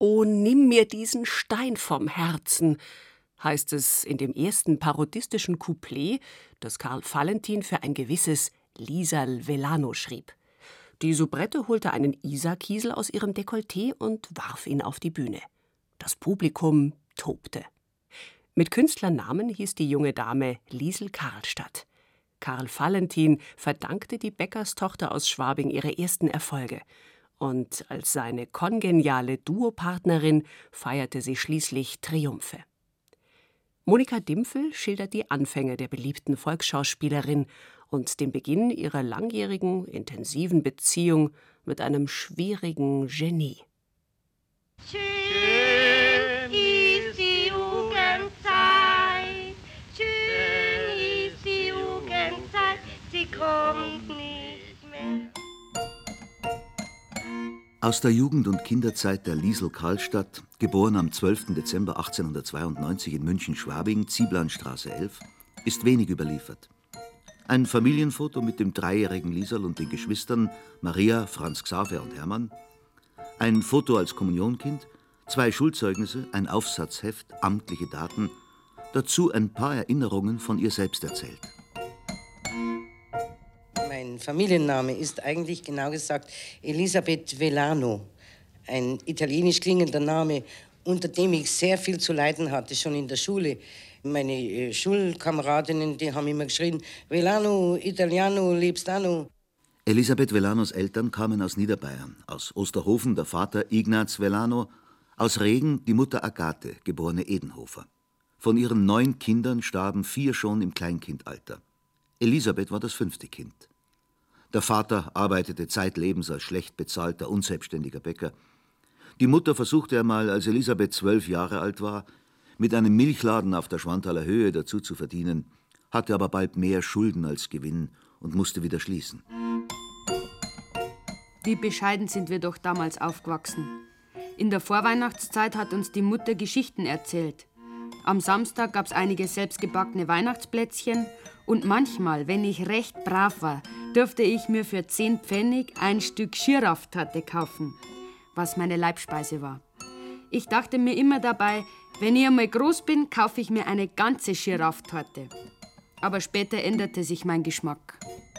»O, nimm mir diesen Stein vom Herzen«, heißt es in dem ersten parodistischen Couplet, das Karl Valentin für ein gewisses Liesl Velano schrieb. Die Soubrette holte einen Isarkiesel aus ihrem Dekolleté und warf ihn auf die Bühne. Das Publikum tobte. Mit Künstlernamen hieß die junge Dame Liesl Karlstadt. Karl Valentin verdankte die Bäckerstochter aus Schwabing ihre ersten Erfolge. Und als seine kongeniale Duopartnerin feierte sie schließlich Triumphe. Monika Dimpfel schildert die Anfänge der beliebten Volksschauspielerin und den Beginn ihrer langjährigen, intensiven Beziehung mit einem schwierigen Genie. Schön ist die Jugendzeit, schön ist die Jugendzeit, sie kommt nicht mehr. Aus der Jugend- und Kinderzeit der Liesl Karlstadt, geboren am 12. Dezember 1892 in München-Schwabing, Zieblandstraße 11, ist wenig überliefert. Ein Familienfoto mit dem dreijährigen Liesl und den Geschwistern Maria, Franz Xaver und Hermann, ein Foto als Kommunionkind, 2 Schulzeugnisse, ein Aufsatzheft, amtliche Daten, dazu ein paar Erinnerungen von ihr selbst erzählt. Mein Familienname ist eigentlich genau gesagt Elisabeth Velano, ein italienisch klingender Name, unter dem ich sehr viel zu leiden hatte, schon in der Schule. Meine Schulkameradinnen, die haben immer geschrien, Velano, Italiano, lebstano. Elisabeth Velanos Eltern kamen aus Niederbayern, aus Osterhofen der Vater Ignaz Velano, aus Regen die Mutter Agathe, geborene Edenhofer. Von ihren 9 Kindern starben 4 schon im Kleinkindalter. Elisabeth war das 5. Kind. Der Vater arbeitete zeitlebens als schlecht bezahlter, unselbstständiger Bäcker. Die Mutter versuchte einmal, als Elisabeth 12 Jahre alt war, mit einem Milchladen auf der Schwanthaler Höhe dazu zu verdienen, hatte aber bald mehr Schulden als Gewinn und musste wieder schließen. Wie bescheiden sind wir doch damals aufgewachsen. In der Vorweihnachtszeit hat uns die Mutter Geschichten erzählt. Am Samstag gab's einige selbstgebackene Weihnachtsplätzchen und manchmal, wenn ich recht brav war, durfte ich mir für 10 Pfennig ein Stück Schirrafftorte kaufen, was meine Leibspeise war. Ich dachte mir immer dabei, wenn ich einmal groß bin, kaufe ich mir eine ganze Schirrafftorte. Aber später änderte sich mein Geschmack.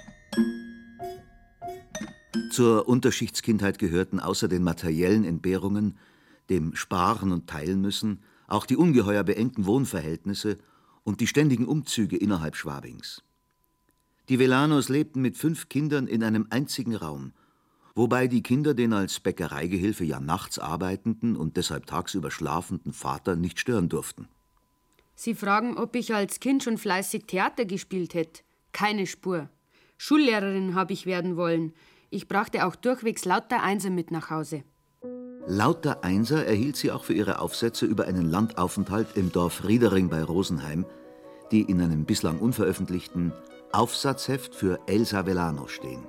Zur Unterschichtskindheit gehörten außer den materiellen Entbehrungen, dem Sparen und Teilen müssen, auch die ungeheuer beengten Wohnverhältnisse und die ständigen Umzüge innerhalb Schwabings. Die Velanos lebten mit 5 Kindern in einem einzigen Raum, wobei die Kinder den als Bäckereigehilfe ja nachts arbeitenden und deshalb tagsüber schlafenden Vater nicht stören durften. Sie fragen, ob ich als Kind schon fleißig Theater gespielt hätte. Keine Spur. Schullehrerin habe ich werden wollen. Ich brachte auch durchwegs lauter Einser mit nach Hause. Lauter Einser erhielt sie auch für ihre Aufsätze über einen Landaufenthalt im Dorf Riedering bei Rosenheim, die in einem bislang unveröffentlichten Aufsatzheft für Elsa Velano stehen.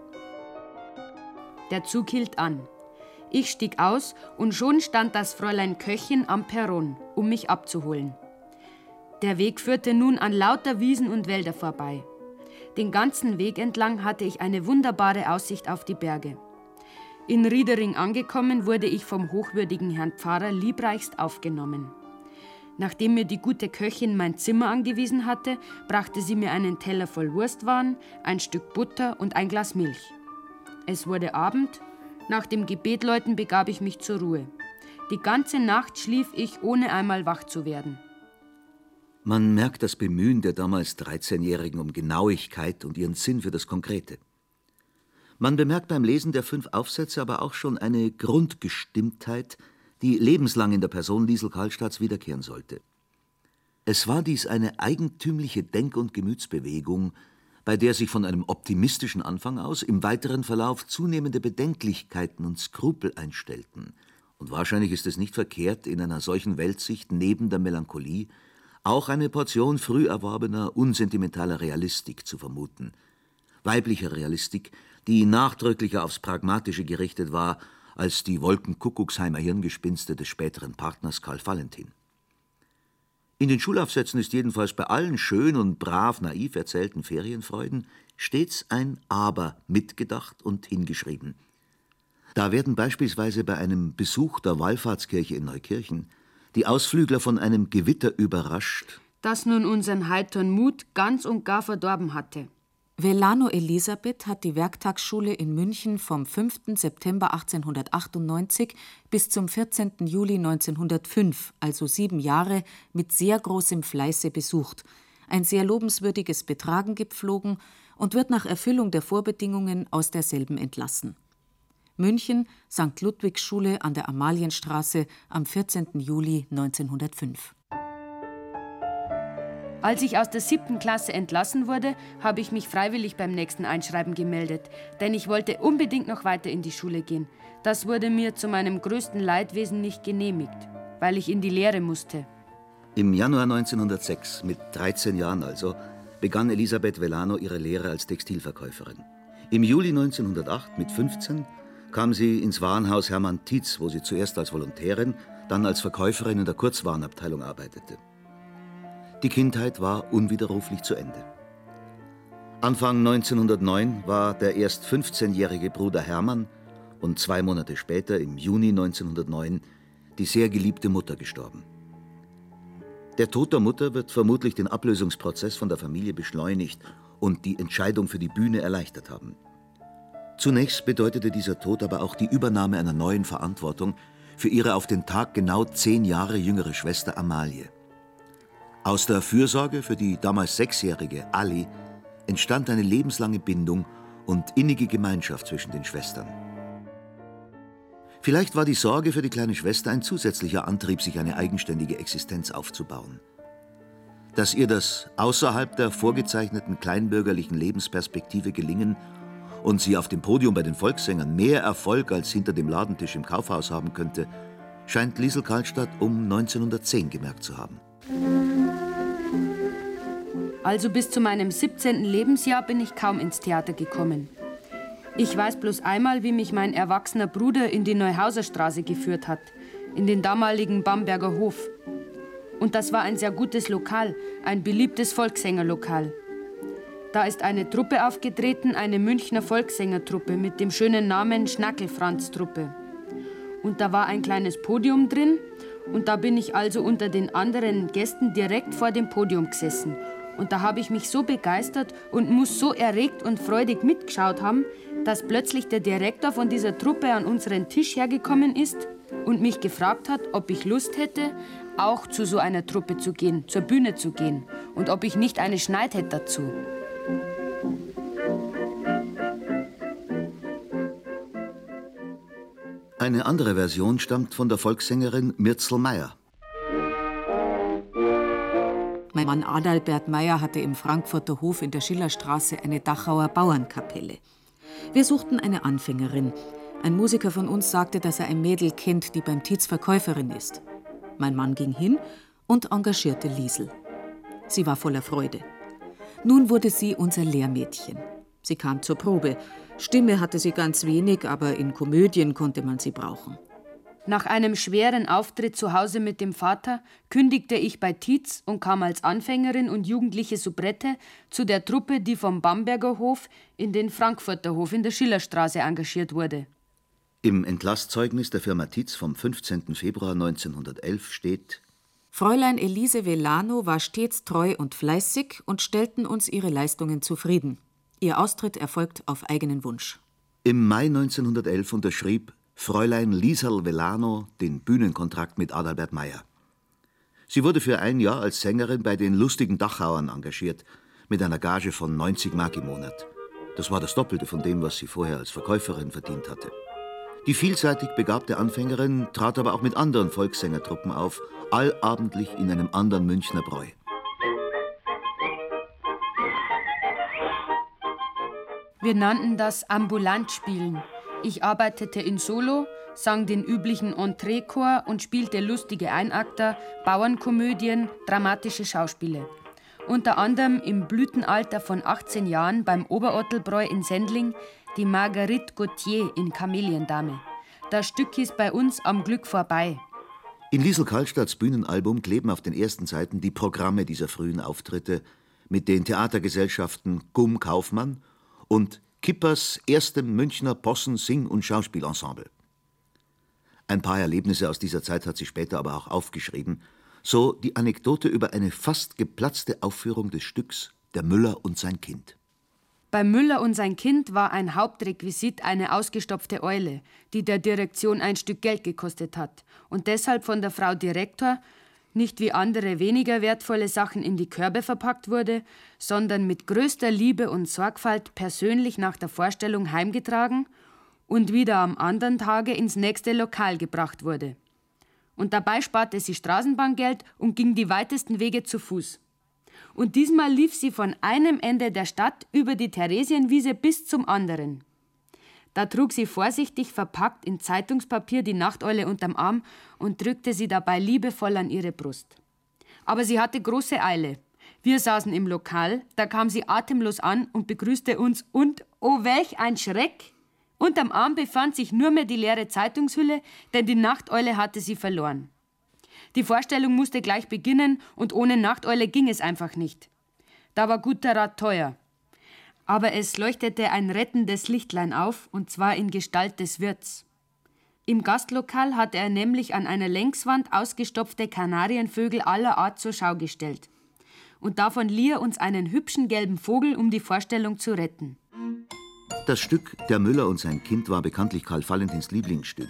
Der Zug hielt an. Ich stieg aus und schon stand das Fräulein Köchin am Perron, um mich abzuholen. Der Weg führte nun an lauter Wiesen und Wälder vorbei. Den ganzen Weg entlang hatte ich eine wunderbare Aussicht auf die Berge. In Riedering angekommen, wurde ich vom hochwürdigen Herrn Pfarrer liebreichst aufgenommen. Nachdem mir die gute Köchin mein Zimmer angewiesen hatte, brachte sie mir einen Teller voll Wurstwaren, ein Stück Butter und ein Glas Milch. Es wurde Abend. Nach dem Gebetläuten begab ich mich zur Ruhe. Die ganze Nacht schlief ich, ohne einmal wach zu werden. Man merkt das Bemühen der damals 13-Jährigen um Genauigkeit und ihren Sinn für das Konkrete. Man bemerkt beim Lesen der 5 Aufsätze aber auch schon eine Grundgestimmtheit, die lebenslang in der Person Liesl Karlstadts wiederkehren sollte. Es war dies eine eigentümliche Denk- und Gemütsbewegung, bei der sich von einem optimistischen Anfang aus im weiteren Verlauf zunehmende Bedenklichkeiten und Skrupel einstellten. Und wahrscheinlich ist es nicht verkehrt, in einer solchen Weltsicht neben der Melancholie auch eine Portion früh erworbener, unsentimentaler Realistik zu vermuten. Weiblicher Realistik, die nachdrücklicher aufs Pragmatische gerichtet war als die Wolkenkuckucksheimer Hirngespinste des späteren Partners Karl Valentin. In den Schulaufsätzen ist jedenfalls bei allen schön und brav naiv erzählten Ferienfreuden stets ein Aber mitgedacht und hingeschrieben. Da werden beispielsweise bei einem Besuch der Wallfahrtskirche in Neukirchen die Ausflügler von einem Gewitter überrascht, das nun unseren heiteren Mut ganz und gar verdorben hatte. Velano Elisabeth hat die Werktagsschule in München vom 5. September 1898 bis zum 14. Juli 1905, also 7 Jahre, mit sehr großem Fleiße besucht, ein sehr lobenswürdiges Betragen gepflogen und wird nach Erfüllung der Vorbedingungen aus derselben entlassen. München, St. Ludwigs Schule an der Amalienstraße am 14. Juli 1905. Als ich aus der 7. Klasse entlassen wurde, habe ich mich freiwillig beim nächsten Einschreiben gemeldet, denn ich wollte unbedingt noch weiter in die Schule gehen. Das wurde mir zu meinem größten Leidwesen nicht genehmigt, weil ich in die Lehre musste. Im Januar 1906, mit 13 Jahren also, begann Elisabeth Velano ihre Lehre als Textilverkäuferin. Im Juli 1908, mit 15, kam sie ins Warenhaus Hermann Tietz, wo sie zuerst als Volontärin, dann als Verkäuferin in der Kurzwarenabteilung arbeitete. Die Kindheit war unwiderruflich zu Ende. Anfang 1909 war der erst 15-jährige Bruder Hermann und 2 Monate später, im Juni 1909, die sehr geliebte Mutter gestorben. Der Tod der Mutter wird vermutlich den Ablösungsprozess von der Familie beschleunigt und die Entscheidung für die Bühne erleichtert haben. Zunächst bedeutete dieser Tod aber auch die Übernahme einer neuen Verantwortung für ihre auf den Tag genau 10 Jahre jüngere Schwester Amalie. Aus der Fürsorge für die damals 6-jährige Ali entstand eine lebenslange Bindung und innige Gemeinschaft zwischen den Schwestern. Vielleicht war die Sorge für die kleine Schwester ein zusätzlicher Antrieb, sich eine eigenständige Existenz aufzubauen. Dass ihr das außerhalb der vorgezeichneten kleinbürgerlichen Lebensperspektive gelingen und sie auf dem Podium bei den Volkssängern mehr Erfolg als hinter dem Ladentisch im Kaufhaus haben könnte, scheint Liesl Karlstadt um 1910 gemerkt zu haben. Also bis zu meinem 17. Lebensjahr bin ich kaum ins Theater gekommen. Ich weiß bloß einmal, wie mich mein erwachsener Bruder in die Neuhauserstraße geführt hat, in den damaligen Bamberger Hof. Und das war ein sehr gutes Lokal, ein beliebtes Volkssängerlokal. Da ist eine Truppe aufgetreten, eine Münchner Volkssängertruppe mit dem schönen Namen Schnackel-Franz-Truppe. Und da war ein kleines Podium drin und da bin ich also unter den anderen Gästen direkt vor dem Podium gesessen. Und da habe ich mich so begeistert und muss so erregt und freudig mitgeschaut haben, dass plötzlich der Direktor von dieser Truppe an unseren Tisch hergekommen ist und mich gefragt hat, ob ich Lust hätte, auch zu so einer Truppe zu gehen, zur Bühne zu gehen und ob ich nicht eine Schneid hätte dazu. Eine andere Version stammt von der Volkssängerin Mirzel Meyer. Mein Mann Adalbert Meyer hatte im Frankfurter Hof in der Schillerstraße eine Dachauer Bauernkapelle. Wir suchten eine Anfängerin. Ein Musiker von uns sagte, dass er ein Mädel kennt, die beim Tietz Verkäuferin ist. Mein Mann ging hin und engagierte Liesl. Sie war voller Freude. Nun wurde sie unser Lehrmädchen. Sie kam zur Probe. Stimme hatte sie ganz wenig, aber in Komödien konnte man sie brauchen. Nach einem schweren Auftritt zu Hause mit dem Vater kündigte ich bei Tietz und kam als Anfängerin und jugendliche Soubrette zu der Truppe, die vom Bamberger Hof in den Frankfurter Hof in der Schillerstraße engagiert wurde. Im Entlasszeugnis der Firma Tietz vom 15. Februar 1911 steht: Fräulein Elise Velano war stets treu und fleißig und stellten uns ihre Leistungen zufrieden. Ihr Austritt erfolgt auf eigenen Wunsch. Im Mai 1911 unterschrieb Fräulein Liesl Velano den Bühnenkontrakt mit Adalbert Meyer. Sie wurde für 1 Jahr als Sängerin bei den Lustigen Dachauern engagiert, mit einer Gage von 90 Mark im Monat. Das war das Doppelte von dem, was sie vorher als Verkäuferin verdient hatte. Die vielseitig begabte Anfängerin trat aber auch mit anderen Volkssängertruppen auf, allabendlich in einem anderen Münchner Bräu. Wir nannten das Ambulantspielen. Ich arbeitete in Solo, sang den üblichen Entreechor und spielte lustige Einakter, Bauernkomödien, dramatische Schauspiele. Unter anderem im Blütenalter von 18 Jahren beim Oberottelbräu in Sendling die Marguerite Gautier in Kameliendame. Das Stück hieß bei uns Am Glück vorbei. In Liesl Karlstadts Bühnenalbum kleben auf den ersten Seiten die Programme dieser frühen Auftritte mit den Theatergesellschaften Gumm Kaufmann und Kippers erstem Münchner Possen-, Sing- und Schauspielensemble. Ein paar Erlebnisse aus dieser Zeit hat sie später aber auch aufgeschrieben, so die Anekdote über eine fast geplatzte Aufführung des Stücks »Der Müller und sein Kind«. Bei Müller und sein Kind war ein Hauptrequisit eine ausgestopfte Eule, die der Direktion ein Stück Geld gekostet hat und deshalb von der Frau Direktor nicht wie andere weniger wertvolle Sachen in die Körbe verpackt wurde, sondern mit größter Liebe und Sorgfalt persönlich nach der Vorstellung heimgetragen und wieder am anderen Tage ins nächste Lokal gebracht wurde. Und dabei sparte sie Straßenbahngeld und ging die weitesten Wege zu Fuß. Und diesmal lief sie von einem Ende der Stadt über die Theresienwiese bis zum anderen. Da trug sie vorsichtig verpackt in Zeitungspapier die Nachteule unterm Arm und drückte sie dabei liebevoll an ihre Brust. Aber sie hatte große Eile. Wir saßen im Lokal, da kam sie atemlos an und begrüßte uns und, oh welch ein Schreck! Unterm Arm befand sich nur mehr die leere Zeitungshülle, denn die Nachteule hatte sie verloren. Die Vorstellung musste gleich beginnen und ohne Nachteule ging es einfach nicht. Da war guter Rat teuer. Aber es leuchtete ein rettendes Lichtlein auf, und zwar in Gestalt des Wirts. Im Gastlokal hatte er nämlich an einer Längswand ausgestopfte Kanarienvögel aller Art zur Schau gestellt. Und davon lieh er uns einen hübschen gelben Vogel, um die Vorstellung zu retten. Das Stück »Der Müller und sein Kind« war bekanntlich Karl Valentins Lieblingsstück.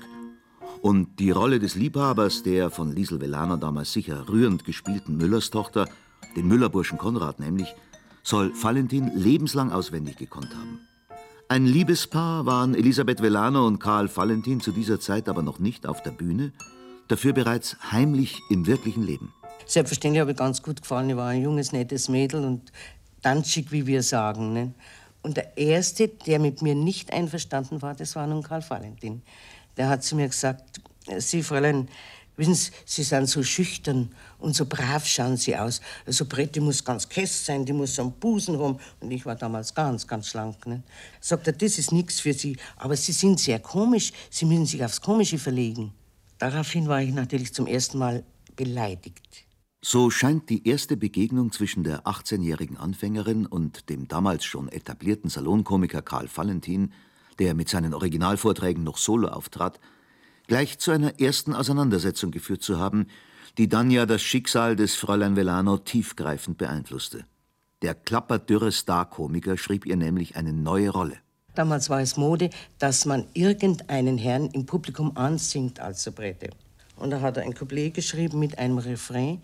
Und die Rolle des Liebhabers, der von Liesl Velaner damals sicher rührend gespielten Müllerstochter, den Müllerburschen Konrad nämlich, soll Valentin lebenslang auswendig gekonnt haben. Ein Liebespaar waren Elisabeth Velaner und Karl Valentin zu dieser Zeit aber noch nicht auf der Bühne, dafür bereits heimlich im wirklichen Leben. Selbstverständlich habe ich ganz gut gefallen. Ich war ein junges, nettes Mädel und tanzig, wie wir sagen. Ne? Und der Erste, der mit mir nicht einverstanden war, das war nun Karl Valentin. Der hat zu mir gesagt, Sie, Fräulein, wissen Sie, Sie sind so schüchtern und so brav schauen Sie aus. So Bretti muss ganz kess sein, die muss am Busen rum. Und ich war damals ganz, ganz schlank. Ne? Sagt er, das ist nichts für Sie, aber Sie sind sehr komisch, Sie müssen sich aufs Komische verlegen. Daraufhin war ich natürlich zum ersten Mal beleidigt. So scheint die erste Begegnung zwischen der 18-jährigen Anfängerin und dem damals schon etablierten Salonkomiker Karl Valentin, der mit seinen Originalvorträgen noch solo auftrat, gleich zu einer ersten Auseinandersetzung geführt zu haben, die dann ja das Schicksal des Fräulein Velaner tiefgreifend beeinflusste. Der klapperdürre Star-Komiker schrieb ihr nämlich eine neue Rolle. Damals war es Mode, dass man irgendeinen Herrn im Publikum ansingt als Soubrette. Und da hat er ein Couplet geschrieben mit einem Refrain,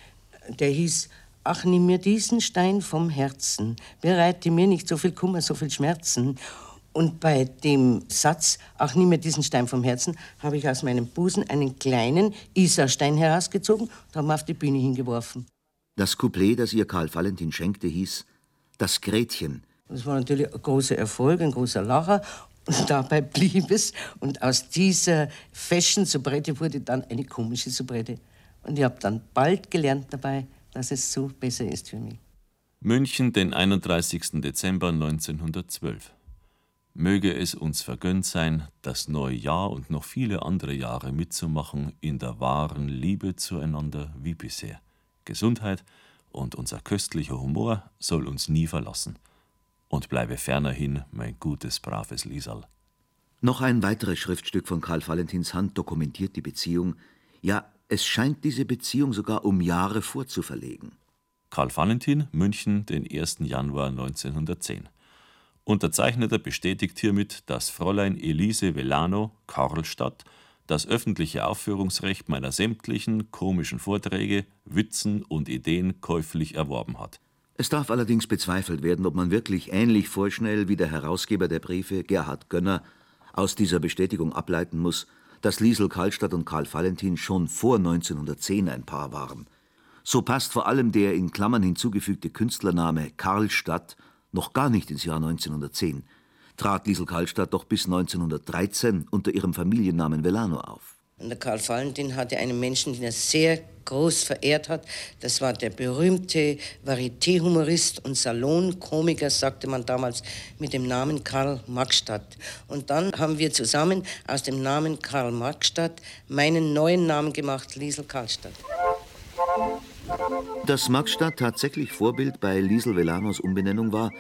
der hieß: Ach, nimm mir diesen Stein vom Herzen, bereite mir nicht so viel Kummer, so viel Schmerzen. Und bei dem Satz, ach, nimm mir diesen Stein vom Herzen, habe ich aus meinem Busen einen kleinen Isarstein herausgezogen und habe ihn auf die Bühne hingeworfen. Das Couplet, das ihr Karl Valentin schenkte, hieß »Das Gretchen«. Das war natürlich ein großer Erfolg, ein großer Lacher. Und dabei blieb es. Und aus dieser Fashion-Soubrette wurde dann eine komische Soubrette. Und ich habe dann bald gelernt dabei, dass es so besser ist für mich. München, den 31. Dezember 1912. Möge es uns vergönnt sein, das neue Jahr und noch viele andere Jahre mitzumachen in der wahren Liebe zueinander wie bisher. Gesundheit und unser köstlicher Humor soll uns nie verlassen. Und bleibe fernerhin mein gutes, braves Liesl. Noch ein weiteres Schriftstück von Karl Valentins Hand dokumentiert die Beziehung. Ja, es scheint diese Beziehung sogar um Jahre vorzuverlegen. Karl Valentin, München, den 1. Januar 1910. Unterzeichneter bestätigt hiermit, dass Fräulein Elise Velano, Karlstadt, das öffentliche Aufführungsrecht meiner sämtlichen komischen Vorträge, Witzen und Ideen käuflich erworben hat. Es darf allerdings bezweifelt werden, ob man wirklich ähnlich vorschnell wie der Herausgeber der Briefe, Gerhard Gönner, aus dieser Bestätigung ableiten muss, dass Liesl Karlstadt und Karl Valentin schon vor 1910 ein Paar waren. So passt vor allem der in Klammern hinzugefügte Künstlername Karlstadt noch gar nicht ins Jahr 1910, trat Liesl Karlstadt doch bis 1913 unter ihrem Familiennamen Velano auf. Und der Karl Valentin hatte einen Menschen, den er sehr groß verehrt hat. Das war der berühmte Varieté-Humorist und Salonkomiker, sagte man damals, mit dem Namen Karl Marxstadt. Und dann haben wir zusammen aus dem Namen Karl Marxstadt meinen neuen Namen gemacht, Liesl Karlstadt. Dass Marxstadt tatsächlich Vorbild bei Liesl Velanos Umbenennung war,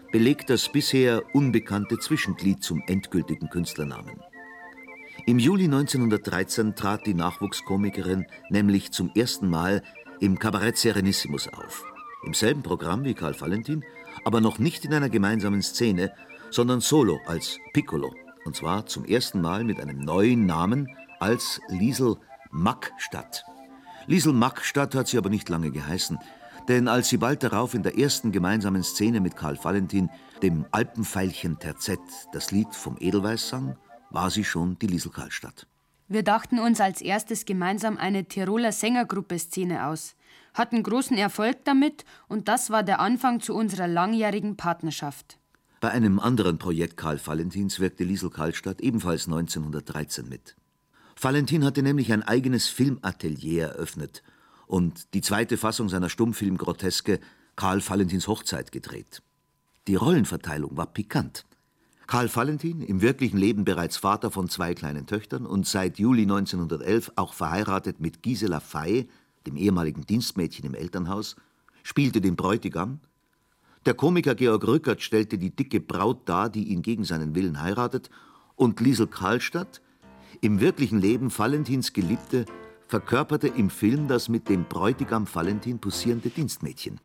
belegt das bisher unbekannte Zwischenglied zum endgültigen Künstlernamen. Im Juli 1913 trat die Nachwuchskomikerin nämlich zum ersten Mal im Kabarett Serenissimus auf. Im selben Programm wie Karl Valentin, aber noch nicht in einer gemeinsamen Szene, sondern solo als Piccolo. Und zwar zum ersten Mal mit einem neuen Namen als Liesl Mackstadt. Liesl Mackstadt hat sie aber nicht lange geheißen, denn als sie bald darauf in der ersten gemeinsamen Szene mit Karl Valentin, dem Alpenveilchen Terzett, das Lied vom Edelweiß sang, war sie schon die Liesl Karlstadt. Wir dachten uns als erstes gemeinsam eine Tiroler Sängergruppe-Szene aus, hatten großen Erfolg damit und das war der Anfang zu unserer langjährigen Partnerschaft. Bei einem anderen Projekt Karl Valentins wirkte Liesl Karlstadt ebenfalls 1913 mit. Valentin hatte nämlich ein eigenes Filmatelier eröffnet und die zweite Fassung seiner Stummfilm-Groteske Karl Valentins Hochzeit gedreht. Die Rollenverteilung war pikant. Karl Valentin, im wirklichen Leben bereits Vater von 2 kleinen Töchtern und seit Juli 1911 auch verheiratet mit Gisela Fey, dem ehemaligen Dienstmädchen im Elternhaus, spielte den Bräutigam. Der Komiker Georg Rückert stellte die dicke Braut dar, die ihn gegen seinen Willen heiratet, und Liesl Karlstadt, im wirklichen Leben Valentins Geliebte, verkörperte im Film das mit dem Bräutigam Valentin posierende Dienstmädchen.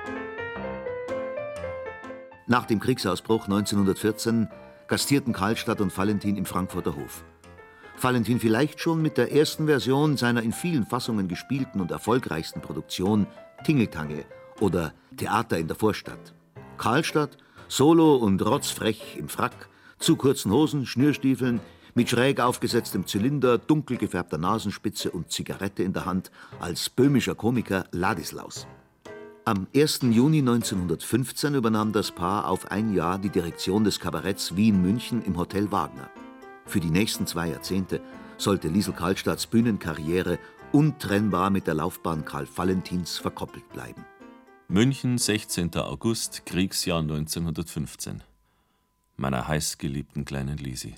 Nach dem Kriegsausbruch 1914 gastierten Karlstadt und Valentin im Frankfurter Hof. Valentin vielleicht schon mit der ersten Version seiner in vielen Fassungen gespielten und erfolgreichsten Produktion Tingeltangel oder Theater in der Vorstadt. Karlstadt, solo und rotzfrech im Frack, zu kurzen Hosen, Schnürstiefeln, mit schräg aufgesetztem Zylinder, dunkel gefärbter Nasenspitze und Zigarette in der Hand als böhmischer Komiker Ladislaus. Am 1. Juni 1915 übernahm das Paar auf ein Jahr die Direktion des Kabaretts Wien-München im Hotel Wagner. Für die nächsten 2 Jahrzehnte sollte Liesl Karlstadts Bühnenkarriere untrennbar mit der Laufbahn Karl Valentins verkoppelt bleiben. München, 16. August, Kriegsjahr 1915. Meiner heißgeliebten kleinen Lisi.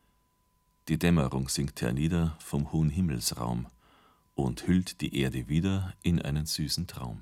Die Dämmerung sinkt hernieder vom hohen Himmelsraum und hüllt die Erde wieder in einen süßen Traum.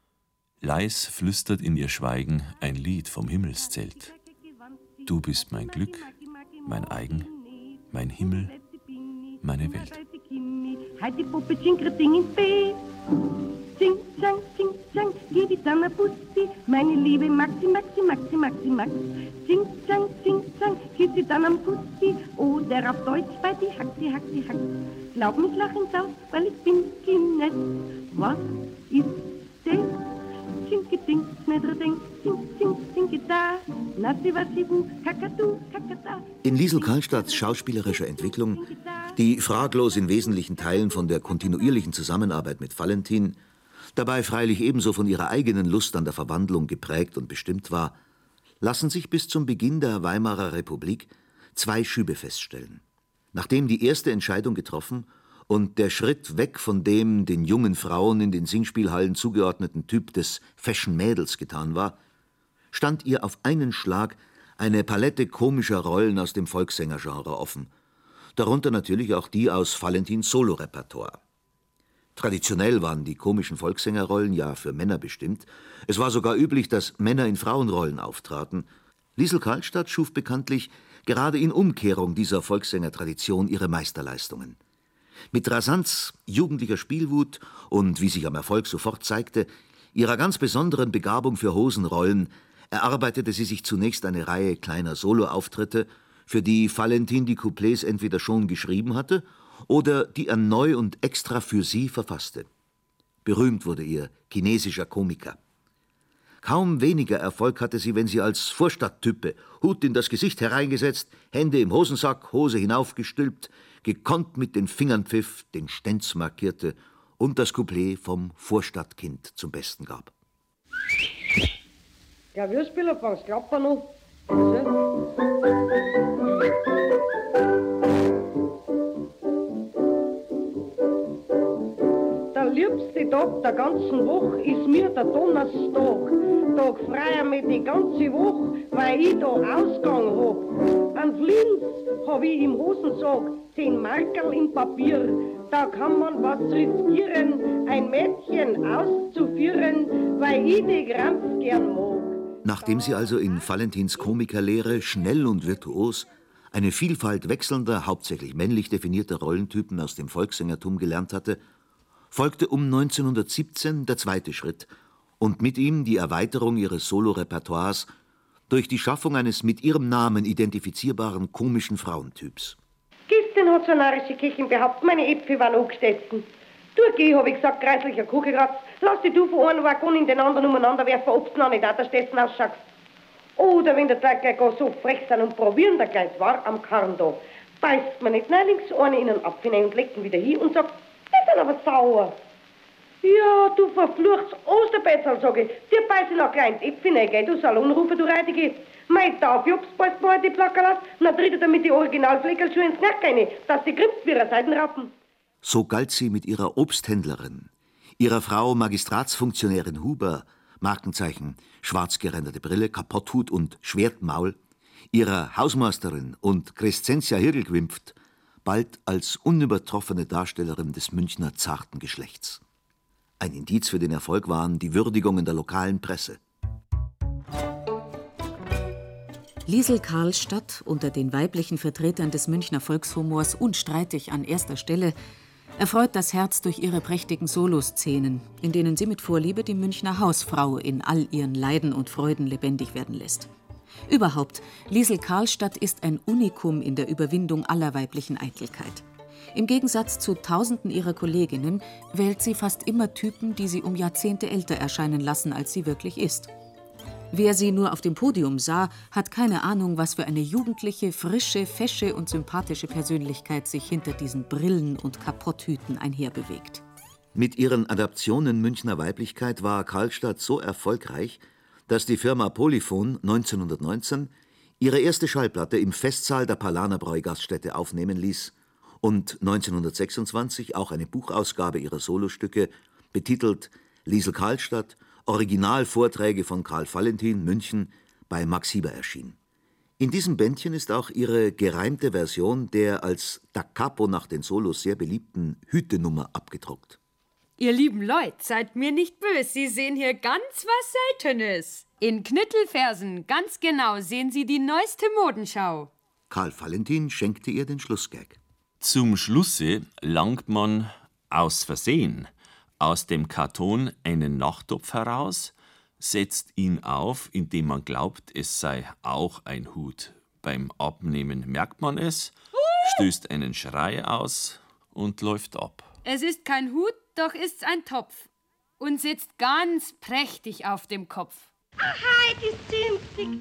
Leis flüstert in ihr Schweigen ein Lied vom Himmelszelt. Du bist mein Glück, mein Eigen, mein Himmel, meine Welt. Halt die Puppe Zinkreding ins Bett. Zing, zang, gib ich dann ein Bussi. Meine liebe Maxi, Maxi, Maxi, Maxi, Max. Zing, zang, gib sie dann am Bussi. Oder auf Deutsch bei die Haxi, Haxi, Hax. Glaub mich lachen auf, weil ich bin Kinett. Was ist das? Zinke, ding, schnedre, ding, zinke, da. Nassi, wassi, bu, kakadu, kakada. In Liesl Karlstadts schauspielerischer Entwicklung, die fraglos in wesentlichen Teilen von der kontinuierlichen Zusammenarbeit mit Valentin, dabei freilich ebenso von ihrer eigenen Lust an der Verwandlung geprägt und bestimmt war, lassen sich bis zum Beginn der Weimarer Republik 2 Schübe feststellen. Nachdem die erste Entscheidung getroffen und der Schritt weg von dem den jungen Frauen in den Singspielhallen zugeordneten Typ des Fashion-Mädels getan war, stand ihr auf einen Schlag eine Palette komischer Rollen aus dem Volkssänger-Genre offen, darunter natürlich auch die aus Valentins Solorepertoire. Traditionell waren die komischen Volkssängerrollen ja für Männer bestimmt. Es war sogar üblich, dass Männer in Frauenrollen auftraten. Liesl Karlstadt schuf bekanntlich gerade in Umkehrung dieser Volkssängertradition ihre Meisterleistungen. Mit Rasanz, jugendlicher Spielwut und, wie sich am Erfolg sofort zeigte, ihrer ganz besonderen Begabung für Hosenrollen erarbeitete sie sich zunächst eine Reihe kleiner Soloauftritte, für die Valentin die Couplets entweder schon geschrieben hatte oder die er neu und extra für sie verfasste. Berühmt wurde ihr chinesischer Komiker. Kaum weniger Erfolg hatte sie, wenn sie als Vorstadttype, Hut in das Gesicht hereingesetzt, Hände im Hosensack, Hose hinaufgestülpt, gekonnt mit den Fingern pfiff, den Stenz markierte und das Couplet vom Vorstadtkind zum Besten gab. Klavierspieler, fangst Klappern an. Der liebste Tag der ganzen Woche ist mir der Donnerstag. Tag freier mich die ganze Woche, weil ich da Ausgang hab. An Flins hab ich im Hosensack 10 Markerl in Papier. Da kann man was riskieren, ein Mädchen auszuführen, weil ich die Krampf gern mag. Nachdem sie also in Valentins Komikerlehre schnell und virtuos eine Vielfalt wechselnder, hauptsächlich männlich definierter Rollentypen aus dem Volkssängertum gelernt hatte, folgte um 1917 der zweite Schritt und mit ihm die Erweiterung ihres Solorepertoires durch die Schaffung eines mit ihrem Namen identifizierbaren komischen Frauentyps. Gestern hat so eine narische Köchin behauptet, meine Äpfel waren angestoßen. Du geh, hab ich gesagt, kreislicher Kugelkratz, lass dich du von einem Waggon in den anderen umeinander werfen, ob du noch nicht auch der Stessen ausschaust. Oder wenn der Leute gleich so frech sind und probieren da gleich war am Karren da, beißt man nicht links eine in einen Apfel hinein und legt ihn wieder hin und sagt, die sind aber sauer. Ja, du verfluchst Osterbeißerl, sag ich, dir beiß ich noch gleich in die Äpfel hinein, gell, du Salonrufer, du Reitige. Mein Tauf, jobst bald mal die Plackerlass, dann tritt er damit die Originalfleckerschuhe ins Knack rein, dass die grimmt wie ihre Seitenrappen. So galt sie mit ihrer Obsthändlerin, ihrer Frau Magistratsfunktionärin Huber, Markenzeichen schwarz geränderte Brille, Kapotthut und Schwertmaul, ihrer Hausmeisterin und Crescentia Hirgelquimpft, bald als unübertroffene Darstellerin des Münchner zarten Geschlechts. Ein Indiz für den Erfolg waren die Würdigungen der lokalen Presse. Liesl Karlstadt, unter den weiblichen Vertretern des Münchner Volkshumors unstreitig an erster Stelle, erfreut das Herz durch ihre prächtigen Soloszenen, in denen sie mit Vorliebe die Münchner Hausfrau in all ihren Leiden und Freuden lebendig werden lässt. Überhaupt, Liesl Karlstadt ist ein Unikum in der Überwindung aller weiblichen Eitelkeit. Im Gegensatz zu Tausenden ihrer Kolleginnen wählt sie fast immer Typen, die sie um Jahrzehnte älter erscheinen lassen, als sie wirklich ist. Wer sie nur auf dem Podium sah, hat keine Ahnung, was für eine jugendliche, frische, fesche und sympathische Persönlichkeit sich hinter diesen Brillen und Kapotthüten einherbewegt. Mit ihren Adaptionen Münchner Weiblichkeit war Karlstadt so erfolgreich, dass die Firma Polyphon 1919 ihre erste Schallplatte im Festsaal der Palaner Bräugaststätte aufnehmen ließ und 1926 auch eine Buchausgabe ihrer Solostücke, betitelt Liesl Karlstadt, Originalvorträge von Karl Valentin, München, bei Max Hieber erschien. In diesem Bändchen ist auch ihre gereimte Version der als Da Capo nach den Solos sehr beliebten Hütenummer abgedruckt. Ihr lieben Leute, seid mir nicht böse, Sie sehen hier ganz was Seltenes. In Knittelfersen, ganz genau, sehen Sie die neueste Modenschau. Karl Valentin schenkte ihr den Schlussgag. Zum Schlusse langt man aus Versehen aus dem Karton einen Nachttopf heraus, setzt ihn auf, indem man glaubt, es sei auch ein Hut. Beim Abnehmen merkt man es, stößt einen Schrei aus und läuft ab. Es ist kein Hut, doch ist's ein Topf und sitzt ganz prächtig auf dem Kopf. Aha, es ist zünftig.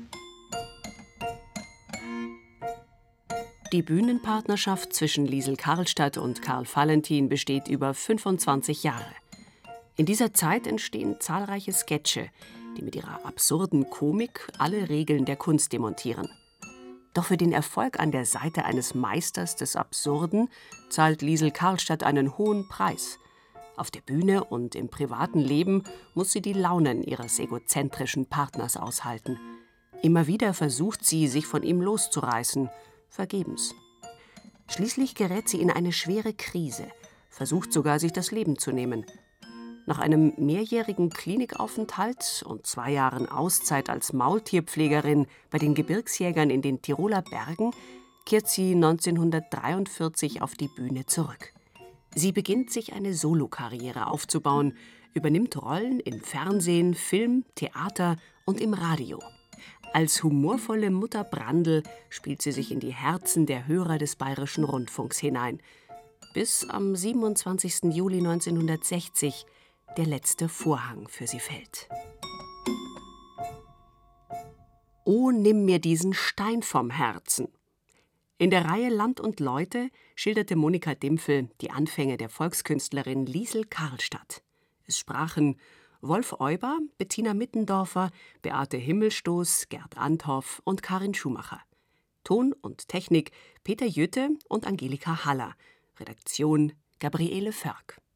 Die Bühnenpartnerschaft zwischen Liesl Karlstadt und Karl Valentin besteht über 25 Jahre. In dieser Zeit entstehen zahlreiche Sketche, die mit ihrer absurden Komik alle Regeln der Kunst demontieren. Doch für den Erfolg an der Seite eines Meisters des Absurden zahlt Liesl Karlstadt einen hohen Preis. Auf der Bühne und im privaten Leben muss sie die Launen ihres egozentrischen Partners aushalten. Immer wieder versucht sie, sich von ihm loszureißen, vergebens. Schließlich gerät sie in eine schwere Krise, versucht sogar, sich das Leben zu nehmen. Nach einem mehrjährigen Klinikaufenthalt und 2 Jahren Auszeit als Maultierpflegerin bei den Gebirgsjägern in den Tiroler Bergen kehrt sie 1943 auf die Bühne zurück. Sie beginnt, sich eine Solokarriere aufzubauen, übernimmt Rollen in Fernsehen, Film, Theater und im Radio. Als humorvolle Mutter Brandl spielt sie sich in die Herzen der Hörer des Bayerischen Rundfunks hinein. Bis am 27. Juli 1960 der letzte Vorhang für sie fällt. »O, nimm mir diesen Stein vom Herzen«. In der Reihe Land und Leute schilderte Monika Dimpfel die Anfänge der Volkskünstlerin Liesl Karlstadt. Es sprachen Wolf Euber, Bettina Mittendorfer, Beate Himmelstoß, Gerd Anthoff und Karin Schumacher. Ton und Technik Peter Jütte und Angelika Haller. Redaktion Gabriele Förk.